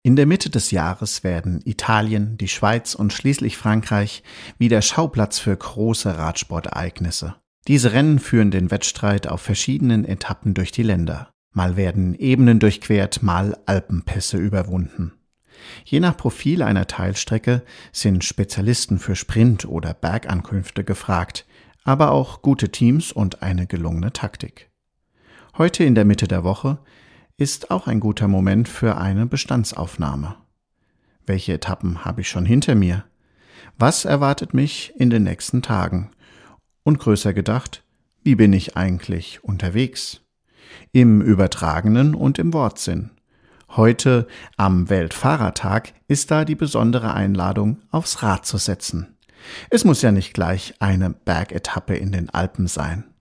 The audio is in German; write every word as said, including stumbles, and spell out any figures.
In der Mitte des Jahres werden Italien, die Schweiz und schließlich Frankreich wieder Schauplatz für große Radsportereignisse. Diese Rennen führen den Wettstreit auf verschiedenen Etappen durch die Länder. Mal werden Ebenen durchquert, mal Alpenpässe überwunden. Je nach Profil einer Teilstrecke sind Spezialisten für Sprint- oder Bergankünfte gefragt, aber auch gute Teams und eine gelungene Taktik. Heute in der Mitte der Woche ist auch ein guter Moment für eine Bestandsaufnahme. Welche Etappen habe ich schon hinter mir? Was erwartet mich in den nächsten Tagen? Und größer gedacht, wie bin ich eigentlich unterwegs? Im übertragenen und im Wortsinn. Heute, am Weltfahrertag, ist da die besondere Einladung, aufs Rad zu setzen. Es muss ja nicht gleich eine Bergetappe in den Alpen sein.